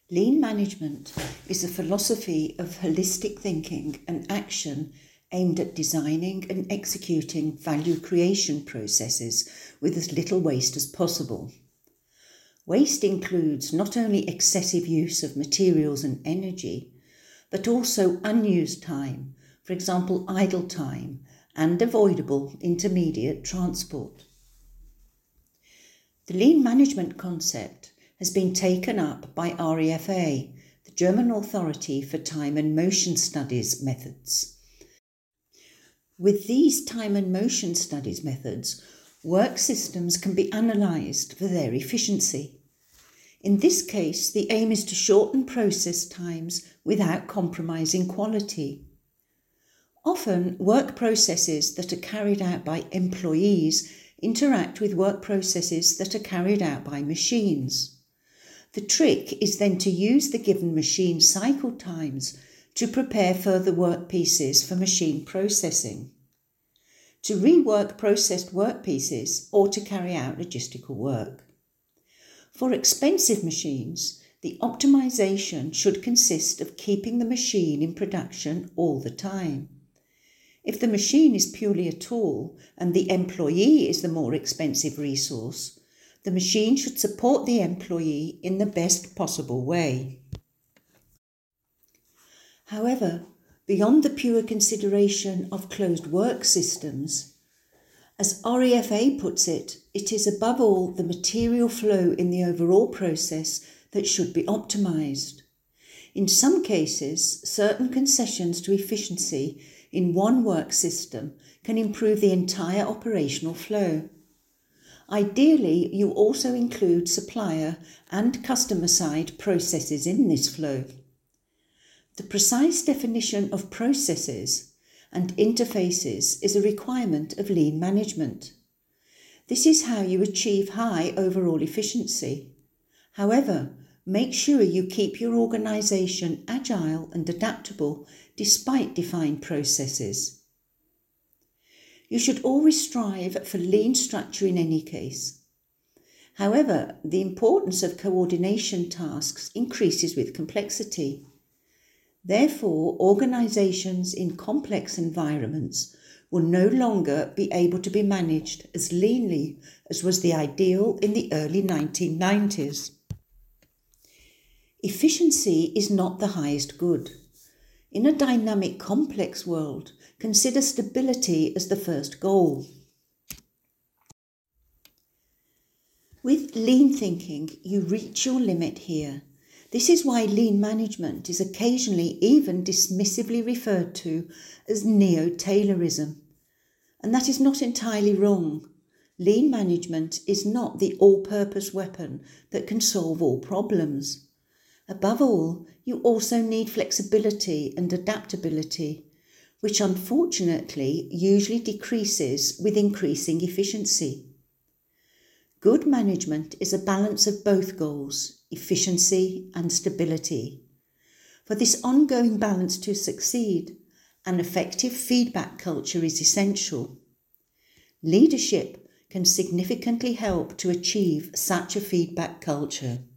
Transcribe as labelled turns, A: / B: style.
A: Lean management is a philosophy of holistic thinking and action aimed at designing and executing value creation processes with as little waste as possible. Waste includes not only excessive use of materials and energy, but also unused time, for example idle time, and avoidable intermediate transport. The lean management concept has been taken up by REFA, the German Authority for Time and Motion Studies methods. With these time and motion studies methods, work systems can be analysed for their efficiency. In this case, the aim is to shorten process times without compromising quality. Often, work processes that are carried out by employees interact with work processes that are carried out by machines. The trick is then to use the given machine cycle times to prepare further workpieces for machine processing, to rework processed workpieces, or to carry out logistical work. For expensive machines, the optimization should consist of keeping the machine in production all the time. If the machine is purely a tool and the employee is the more expensive resource, the machine should support the employee in the best possible way. However, beyond the pure consideration of closed work systems, as REFA puts it, it is above all the material flow in the overall process that should be optimised. In some cases, certain concessions to efficiency in one work system can improve the entire operational flow. Ideally, you also include supplier and customer side processes in this flow. The precise definition of processes and interfaces is a requirement of lean management. This is how you achieve high overall efficiency. However, make sure you keep your organisation agile and adaptable despite defined processes. You should always strive for lean structure in any case. However, the importance of coordination tasks increases with complexity. Therefore, organisations in complex environments will no longer be able to be managed as leanly as was the ideal in the early 1990s. Efficiency is not the highest good. In a dynamic, complex world, consider stability as the first goal. With lean thinking, you reach your limit here. This is why lean management is occasionally even dismissively referred to as neo-Taylorism. And that is not entirely wrong. Lean management is not the all-purpose weapon that can solve all problems. Above all, you also need flexibility and adaptability, which unfortunately usually decreases with increasing efficiency. Good management is a balance of both goals, efficiency and stability. For this ongoing balance to succeed, an effective feedback culture is essential. Leadership can significantly help to achieve such a feedback culture.